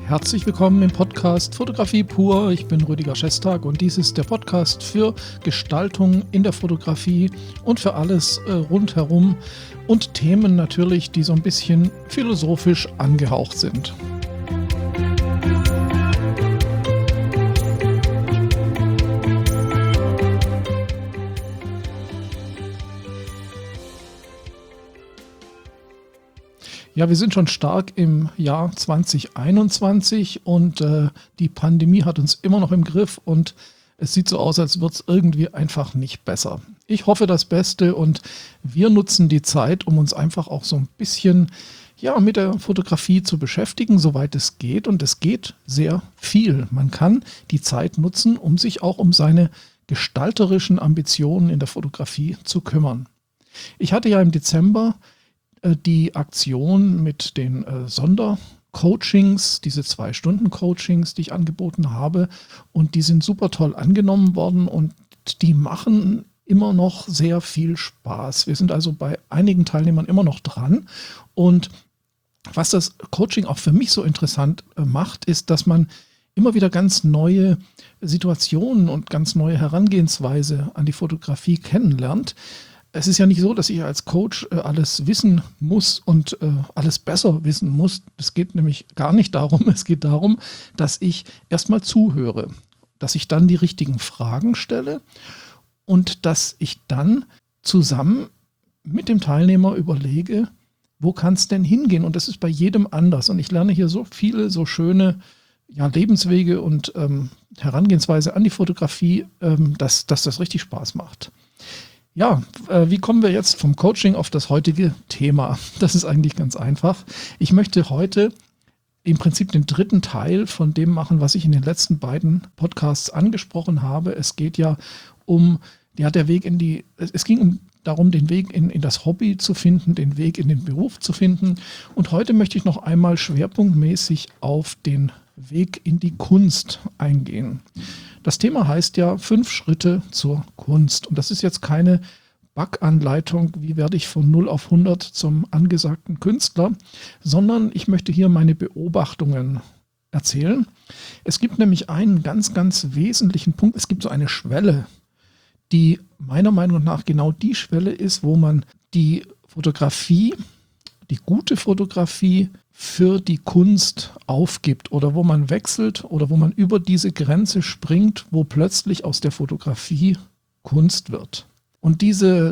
Herzlich willkommen im Podcast Fotografie pur. Ich bin Rüdiger Schestag und dies ist der Podcast für Gestaltung in der Fotografie und für alles rundherum und Themen natürlich, die so ein bisschen philosophisch angehaucht sind. Ja, wir sind schon stark im Jahr 2021 und die Pandemie hat uns immer noch im Griff und es sieht so aus, als würde es irgendwie einfach nicht besser. Ich hoffe das Beste und wir nutzen die Zeit, um uns einfach auch so ein bisschen mit der Fotografie zu beschäftigen, soweit es geht. Und es geht sehr viel. Man kann die Zeit nutzen, um sich auch um seine gestalterischen Ambitionen in der Fotografie zu kümmern. Ich hatte ja im Dezember die Aktion mit den Sondercoachings, diese 2-Stunden-Coachings, die ich angeboten habe, und die sind super toll angenommen worden und die machen immer noch sehr viel Spaß. Wir sind also bei einigen Teilnehmern immer noch dran und was das Coaching auch für mich so interessant macht, ist, dass man immer wieder ganz neue Situationen und ganz neue Herangehensweise an die Fotografie kennenlernt. Es ist ja nicht so, dass ich als Coach alles wissen muss und alles besser wissen muss. Es geht nämlich gar nicht darum. Es geht darum, dass ich erstmal zuhöre, dass ich dann die richtigen Fragen stelle und dass ich dann zusammen mit dem Teilnehmer überlege, wo kann es denn hingehen? Und das ist bei jedem anders. Und ich lerne hier so viele, so schöne Lebenswege und Herangehensweise an die Fotografie, dass das richtig Spaß macht. Ja, wie kommen wir jetzt vom Coaching auf das heutige Thema? Das ist eigentlich ganz einfach. Ich möchte heute im Prinzip den dritten Teil von dem machen, was ich in den letzten beiden Podcasts angesprochen habe. Es geht ja um, es ging darum, den Weg in das Hobby zu finden, den Weg in den Beruf zu finden. Und heute möchte ich noch einmal schwerpunktmäßig auf den Weg in die Kunst eingehen. Das Thema heißt ja 5 Schritte zur Kunst. Und das ist jetzt keine Backanleitung, wie werde ich von 0 auf 100 zum angesagten Künstler, sondern ich möchte hier meine Beobachtungen erzählen. Es gibt nämlich einen ganz, ganz wesentlichen Punkt. Es gibt so eine Schwelle, die meiner Meinung nach genau die Schwelle ist, wo man die Fotografie, die gute Fotografie für die Kunst aufgibt oder wo man wechselt oder wo man über diese Grenze springt, wo plötzlich aus der Fotografie Kunst wird. Und diese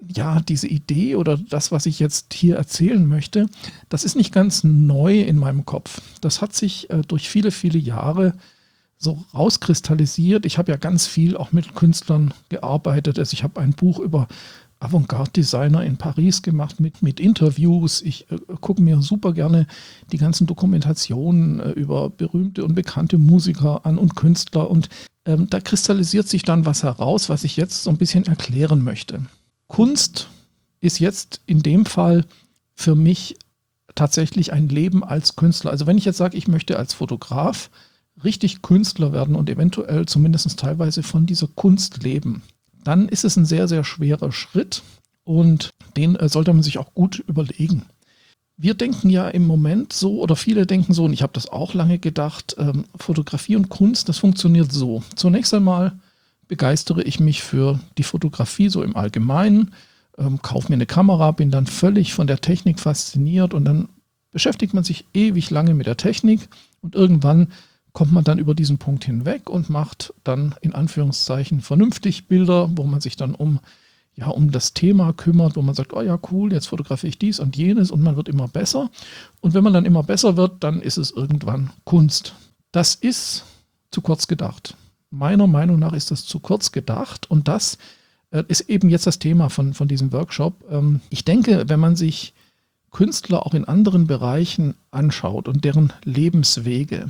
Idee oder das, was ich jetzt hier erzählen möchte, das ist nicht ganz neu in meinem Kopf. Das hat sich durch viele, viele Jahre so rauskristallisiert. Ich habe ja ganz viel auch mit Künstlern gearbeitet. Also ich habe ein Buch über Avantgarde-Designer in Paris gemacht mit Interviews. Ich gucke mir super gerne die ganzen Dokumentationen über berühmte und bekannte Musiker an und Künstler. Und da kristallisiert sich dann was heraus, was ich jetzt so ein bisschen erklären möchte. Kunst ist jetzt in dem Fall für mich tatsächlich ein Leben als Künstler. Also wenn ich jetzt sage, ich möchte als Fotograf richtig Künstler werden und eventuell zumindest teilweise von dieser Kunst leben, dann ist es ein sehr, sehr schwerer Schritt und den sollte man sich auch gut überlegen. Wir denken ja im Moment so, oder viele denken so, und ich habe das auch lange gedacht, Fotografie und Kunst, das funktioniert so. Zunächst einmal begeistere ich mich für die Fotografie so im Allgemeinen, kaufe mir eine Kamera, bin dann völlig von der Technik fasziniert und dann beschäftigt man sich ewig lange mit der Technik und irgendwann kommt man dann über diesen Punkt hinweg und macht dann in Anführungszeichen vernünftig Bilder, wo man sich dann um das Thema kümmert, wo man sagt, oh ja cool, jetzt fotografiere ich dies und jenes und man wird immer besser. Und wenn man dann immer besser wird, dann ist es irgendwann Kunst. Das ist zu kurz gedacht. Meiner Meinung nach ist das zu kurz gedacht und das ist eben jetzt das Thema von diesem Workshop. Ich denke, wenn man sich Künstler auch in anderen Bereichen anschaut und deren Lebenswege,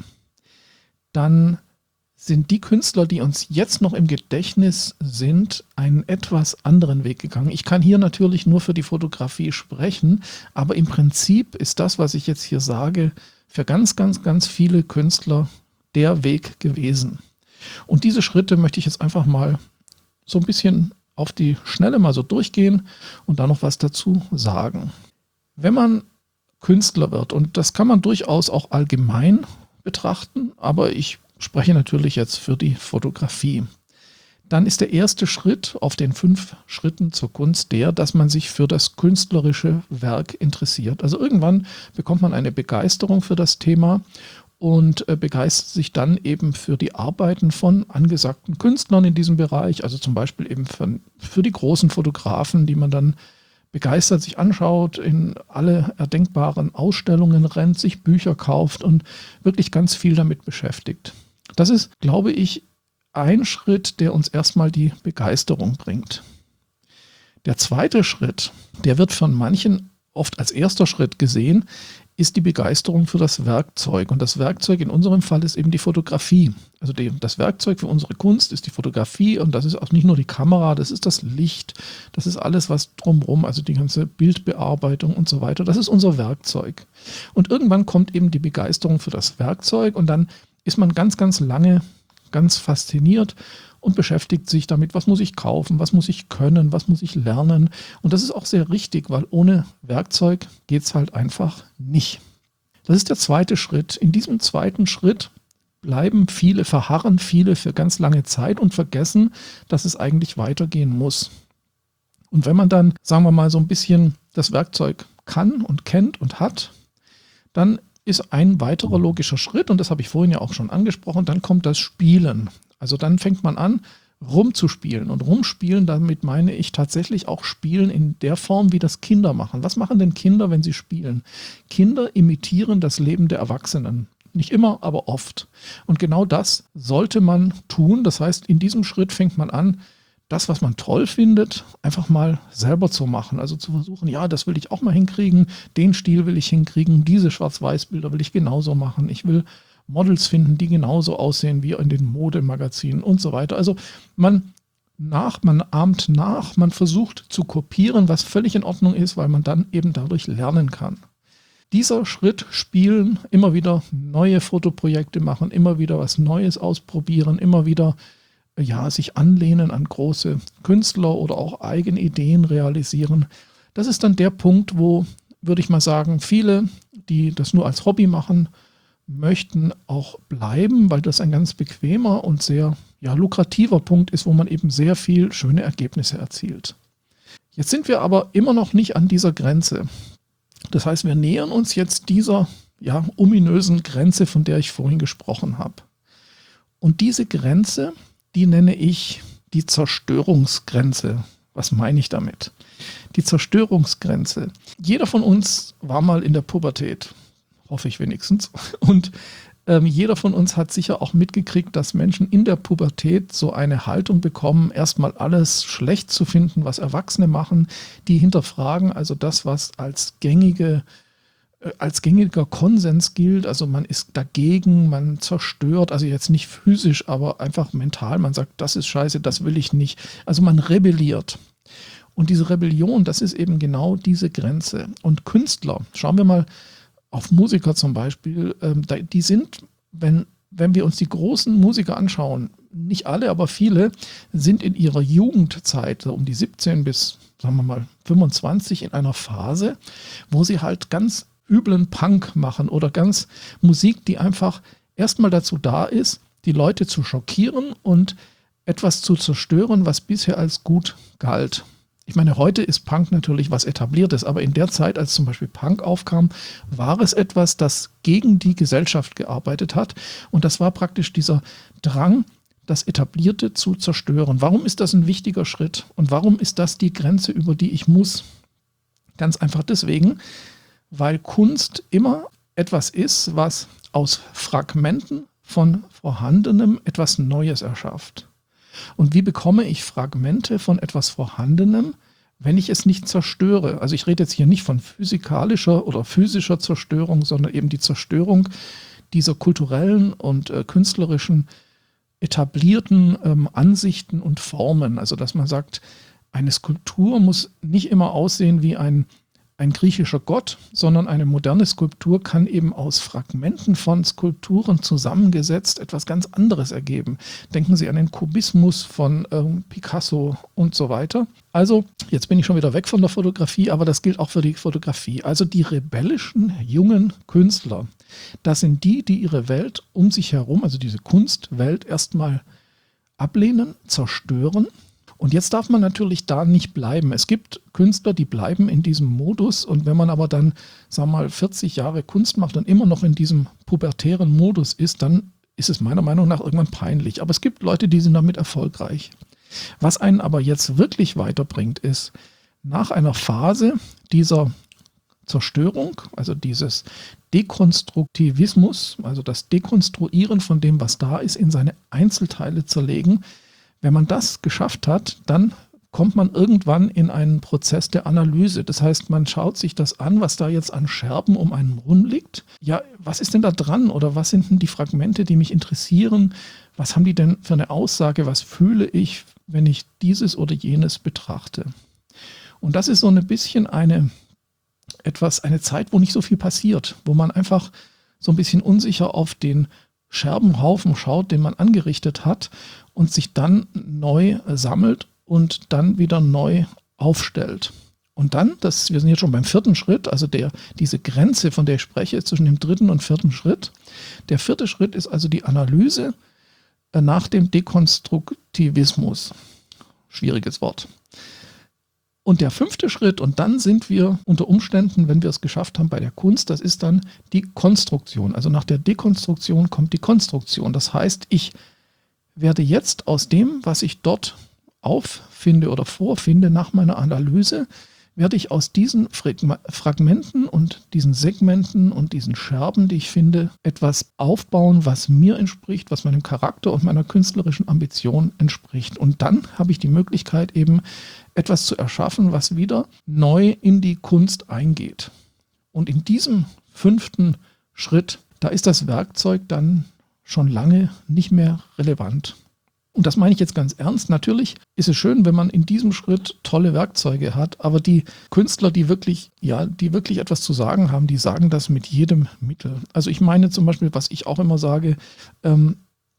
dann sind die Künstler, die uns jetzt noch im Gedächtnis sind, einen etwas anderen Weg gegangen. Ich kann hier natürlich nur für die Fotografie sprechen, aber im Prinzip ist das, was ich jetzt hier sage, für ganz, ganz, ganz viele Künstler der Weg gewesen. Und diese Schritte möchte ich jetzt einfach mal so ein bisschen auf die Schnelle mal so durchgehen und da noch was dazu sagen. Wenn man Künstler wird, und das kann man durchaus auch allgemein betrachten, aber ich spreche natürlich jetzt für die Fotografie. Dann ist der erste Schritt auf den 5 Schritten zur Kunst der, dass man sich für das künstlerische Werk interessiert. Also irgendwann bekommt man eine Begeisterung für das Thema und begeistert sich dann eben für die Arbeiten von angesagten Künstlern in diesem Bereich, also zum Beispiel eben für die großen Fotografen, die man dann begeistert sich anschaut, in alle erdenkbaren Ausstellungen rennt, sich Bücher kauft und wirklich ganz viel damit beschäftigt. Das ist, glaube ich, ein Schritt, der uns erstmal die Begeisterung bringt. Der zweite Schritt, der wird von manchen oft als erster Schritt gesehen, ist die Begeisterung für das Werkzeug. Und das Werkzeug in unserem Fall ist eben die Fotografie. Also das Werkzeug für unsere Kunst ist die Fotografie und das ist auch nicht nur die Kamera, das ist das Licht, das ist alles, was drumherum, also die ganze Bildbearbeitung und so weiter, das ist unser Werkzeug. Und irgendwann kommt eben die Begeisterung für das Werkzeug und dann ist man ganz, ganz lange ganz fasziniert und beschäftigt sich damit, was muss ich kaufen, was muss ich können, was muss ich lernen. Und das ist auch sehr richtig, weil ohne Werkzeug geht es halt einfach nicht. Das ist der zweite Schritt. In diesem zweiten Schritt verharren viele für ganz lange Zeit und vergessen, dass es eigentlich weitergehen muss. Und wenn man dann, sagen wir mal, so ein bisschen das Werkzeug kann und kennt und hat, dann ist ein weiterer logischer Schritt, und das habe ich vorhin ja auch schon angesprochen, dann kommt das Spielen. Also dann fängt man an, rumzuspielen. Und rumspielen, damit meine ich tatsächlich auch Spielen in der Form, wie das Kinder machen. Was machen denn Kinder, wenn sie spielen? Kinder imitieren das Leben der Erwachsenen. Nicht immer, aber oft. Und genau das sollte man tun. Das heißt, in diesem Schritt fängt man an, das, was man toll findet, einfach mal selber zu machen. Also zu versuchen, ja, das will ich auch mal hinkriegen, den Stil will ich hinkriegen, diese Schwarz-Weiß-Bilder will ich genauso machen. Ich will Models finden, die genauso aussehen wie in den Modemagazinen und so weiter. Also man ahmt nach, man versucht zu kopieren, was völlig in Ordnung ist, weil man dann eben dadurch lernen kann. Dieser Schritt spielen, immer wieder neue Fotoprojekte machen, immer wieder was Neues ausprobieren, immer wieder sich anlehnen an große Künstler oder auch eigene Ideen realisieren. Das ist dann der Punkt, wo, würde ich mal sagen, viele, die das nur als Hobby machen, möchten auch bleiben, weil das ein ganz bequemer und sehr lukrativer Punkt ist, wo man eben sehr viel schöne Ergebnisse erzielt. Jetzt sind wir aber immer noch nicht an dieser Grenze. Das heißt, wir nähern uns jetzt dieser ominösen Grenze, von der ich vorhin gesprochen habe. Und diese Grenze, die nenne ich die Zerstörungsgrenze. Was meine ich damit? Die Zerstörungsgrenze. Jeder von uns war mal in der Pubertät, hoffe ich wenigstens. Und jeder von uns hat sicher auch mitgekriegt, dass Menschen in der Pubertät so eine Haltung bekommen, erstmal alles schlecht zu finden, was Erwachsene machen, die hinterfragen also das, was als gängiger Konsens gilt, also man ist dagegen, man zerstört, also jetzt nicht physisch, aber einfach mental, man sagt, das ist scheiße, das will ich nicht. Also man rebelliert. Und diese Rebellion, das ist eben genau diese Grenze. Und Künstler, schauen wir mal auf Musiker zum Beispiel, die sind, wenn wir uns die großen Musiker anschauen, nicht alle, aber viele, sind in ihrer Jugendzeit, so um die 17 bis, sagen wir mal, 25 in einer Phase, wo sie halt ganz üblen Punk machen oder ganz Musik, die einfach erstmal dazu da ist, die Leute zu schockieren und etwas zu zerstören, was bisher als gut galt. Ich meine, heute ist Punk natürlich was Etabliertes, aber in der Zeit, als zum Beispiel Punk aufkam, war es etwas, das gegen die Gesellschaft gearbeitet hat und das war praktisch dieser Drang, das Etablierte zu zerstören. Warum ist das ein wichtiger Schritt und warum ist das die Grenze, über die ich muss? Ganz einfach deswegen, weil Kunst immer etwas ist, was aus Fragmenten von Vorhandenem etwas Neues erschafft. Und wie bekomme ich Fragmente von etwas Vorhandenem, wenn ich es nicht zerstöre? Also ich rede jetzt hier nicht von physikalischer oder physischer Zerstörung, sondern eben die Zerstörung dieser kulturellen und künstlerischen etablierten Ansichten und Formen. Also dass man sagt, eine Skulptur muss nicht immer aussehen wie ein griechischer Gott, sondern eine moderne Skulptur kann eben aus Fragmenten von Skulpturen zusammengesetzt etwas ganz anderes ergeben. Denken Sie an den Kubismus von Picasso und so weiter. Also, jetzt bin ich schon wieder weg von der Fotografie, aber das gilt auch für die Fotografie. Also die rebellischen jungen Künstler, Das sind die, die ihre Welt um sich herum, also diese Kunstwelt, erstmal ablehnen, zerstören. Und jetzt darf man natürlich da nicht bleiben. Es gibt Künstler, die bleiben in diesem Modus. Und wenn man aber dann, sagen wir mal, 40 Jahre Kunst macht und immer noch in diesem pubertären Modus ist, dann ist es meiner Meinung nach irgendwann peinlich. Aber es gibt Leute, die sind damit erfolgreich. Was einen aber jetzt wirklich weiterbringt, ist, nach einer Phase dieser Zerstörung, also dieses Dekonstruktivismus, also das Dekonstruieren von dem, was da ist, in seine Einzelteile zerlegen. Wenn man das geschafft hat, dann kommt man irgendwann in einen Prozess der Analyse. Das heißt, man schaut sich das an, was da jetzt an Scherben um einen rum liegt. Ja, was ist denn da dran oder was sind denn die Fragmente, die mich interessieren? Was haben die denn für eine Aussage? Was fühle ich, wenn ich dieses oder jenes betrachte? Und das ist so ein bisschen eine Zeit, wo nicht so viel passiert, wo man einfach so ein bisschen unsicher auf den Scherbenhaufen schaut, den man angerichtet hat und sich dann neu sammelt und dann wieder neu aufstellt. Und dann, wir sind jetzt schon beim 4. Schritt, also diese Grenze, von der ich spreche, ist zwischen dem 3. und 4. Schritt. Der 4. Schritt ist also die Analyse nach dem Dekonstruktivismus. Schwieriges Wort. Und der 5. Schritt, und dann sind wir unter Umständen, wenn wir es geschafft haben bei der Kunst, das ist dann die Konstruktion. Also nach der Dekonstruktion kommt die Konstruktion. Das heißt, ich werde jetzt aus dem, was ich dort auffinde oder vorfinde nach meiner Analyse, werde ich aus diesen Fragmenten und diesen Segmenten und diesen Scherben, die ich finde, etwas aufbauen, was mir entspricht, was meinem Charakter und meiner künstlerischen Ambition entspricht. Und dann habe ich die Möglichkeit, eben etwas zu erschaffen, was wieder neu in die Kunst eingeht. Und in diesem 5. Schritt, da ist das Werkzeug dann schon lange nicht mehr relevant. Und das meine ich jetzt ganz ernst. Natürlich ist es schön, wenn man in diesem Schritt tolle Werkzeuge hat, aber die Künstler, die wirklich etwas zu sagen haben, die sagen das mit jedem Mittel. Also ich meine zum Beispiel, was ich auch immer sage, wenn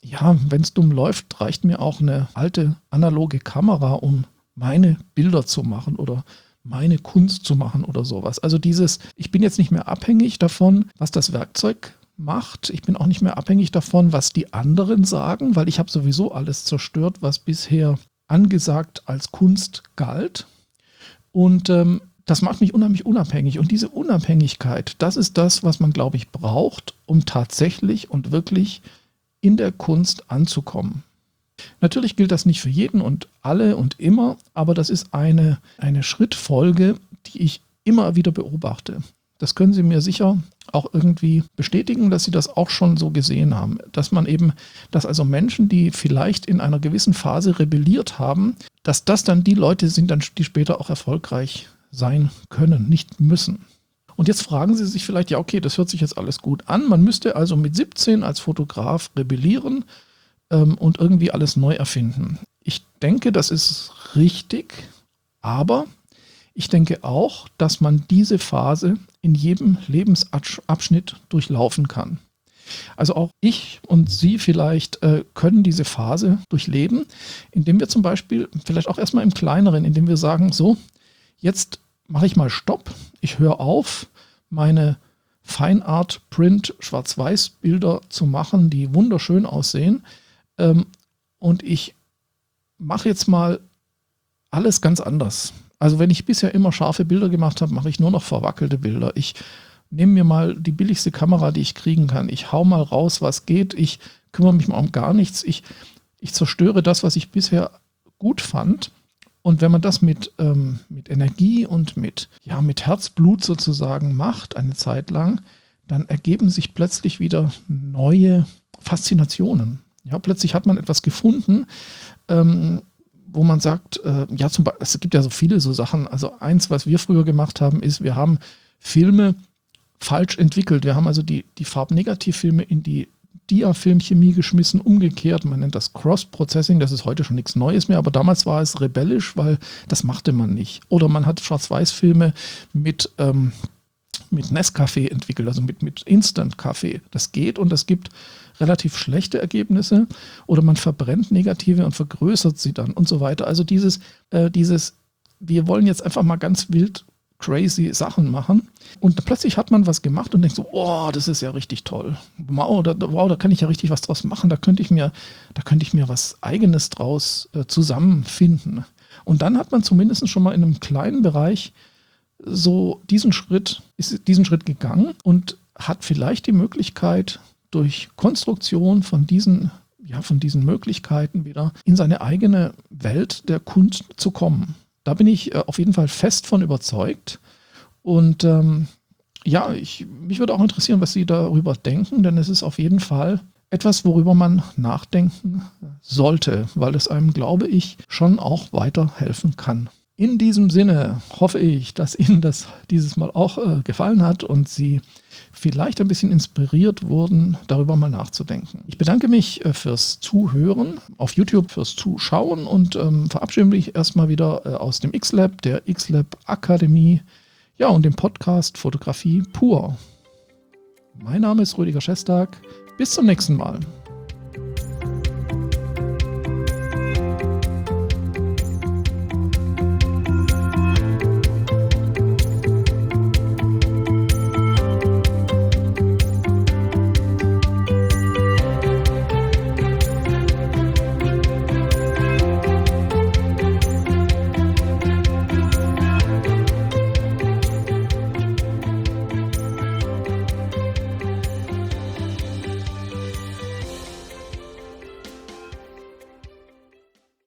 es dumm läuft, reicht mir auch eine alte analoge Kamera, um meine Bilder zu machen oder meine Kunst zu machen oder sowas. Also ich bin jetzt nicht mehr abhängig davon, was das Werkzeug macht. Ich bin auch nicht mehr abhängig davon, was die anderen sagen, weil ich habe sowieso alles zerstört, was bisher angesagt als Kunst galt. Und das macht mich unheimlich unabhängig. Und diese Unabhängigkeit, das ist das, was man, glaube ich, braucht, um tatsächlich und wirklich in der Kunst anzukommen. Natürlich gilt das nicht für jeden und alle und immer, aber das ist eine Schrittfolge, die ich immer wieder beobachte. Das können Sie mir sicher auch irgendwie bestätigen, dass Sie das auch schon so gesehen haben. Dass also Menschen, die vielleicht in einer gewissen Phase rebelliert haben, dass das dann die Leute sind, die später auch erfolgreich sein können, nicht müssen. Und jetzt fragen Sie sich vielleicht, ja okay, das hört sich jetzt alles gut an. Man müsste also mit 17 als Fotograf rebellieren und irgendwie alles neu erfinden. Ich denke, das ist richtig, aber ich denke auch, dass man diese Phase in jedem Lebensabschnitt durchlaufen kann. Also auch ich und Sie vielleicht können diese Phase durchleben, indem wir zum Beispiel vielleicht auch erstmal im Kleineren, indem wir sagen, so, jetzt mache ich mal Stopp, ich höre auf, meine Feinart-Print-Schwarz-Weiß-Bilder zu machen, die wunderschön aussehen, und ich mache jetzt mal alles ganz anders. Also wenn ich bisher immer scharfe Bilder gemacht habe, mache ich nur noch verwackelte Bilder. Ich nehme mir mal die billigste Kamera, die ich kriegen kann. Ich hau mal raus, was geht. Ich kümmere mich mal um gar nichts. Ich zerstöre das, was ich bisher gut fand. Und wenn man das mit Energie und mit Herzblut sozusagen macht, eine Zeit lang, dann ergeben sich plötzlich wieder neue Faszinationen. Ja, plötzlich hat man etwas gefunden, wo man sagt, zum Beispiel, es gibt ja so viele so Sachen. Also eins, was wir früher gemacht haben, ist, wir haben Filme falsch entwickelt. Wir haben also die Farbnegativfilme in die Dia-Filmchemie geschmissen, umgekehrt. Man nennt das Cross-Processing, das ist heute schon nichts Neues mehr, aber damals war es rebellisch, weil das machte man nicht. Oder man hat Schwarz-Weiß-Filme mit Nescafé entwickelt, also mit Instant-Kaffee. Das geht und es gibt relativ schlechte Ergebnisse. Oder man verbrennt Negative und vergrößert sie dann und so weiter. Also wir wollen jetzt einfach mal ganz wild crazy Sachen machen. Und plötzlich hat man was gemacht und denkt so, oh, das ist ja richtig toll. Wow, da kann ich ja richtig was draus machen. Da könnte ich mir was Eigenes draus zusammenfinden. Und dann hat man zumindest schon mal in einem kleinen Bereich so diesen Schritt gegangen und hat vielleicht die Möglichkeit, durch Konstruktion von diesen Möglichkeiten wieder in seine eigene Welt der Kunst zu kommen. Da bin ich auf jeden Fall fest von überzeugt. Und mich würde auch interessieren, was Sie darüber denken, denn es ist auf jeden Fall etwas, worüber man nachdenken sollte, weil es einem, glaube ich, schon auch weiterhelfen kann. In diesem Sinne hoffe ich, dass Ihnen das dieses Mal auch gefallen hat und Sie vielleicht ein bisschen inspiriert wurden, darüber mal nachzudenken. Ich bedanke mich fürs Zuhören, auf YouTube fürs Zuschauen und verabschiede mich erstmal wieder aus dem X-Lab, der X-Lab Akademie, ja, und dem Podcast Fotografie pur. Mein Name ist Rüdiger Schestag. Bis zum nächsten Mal.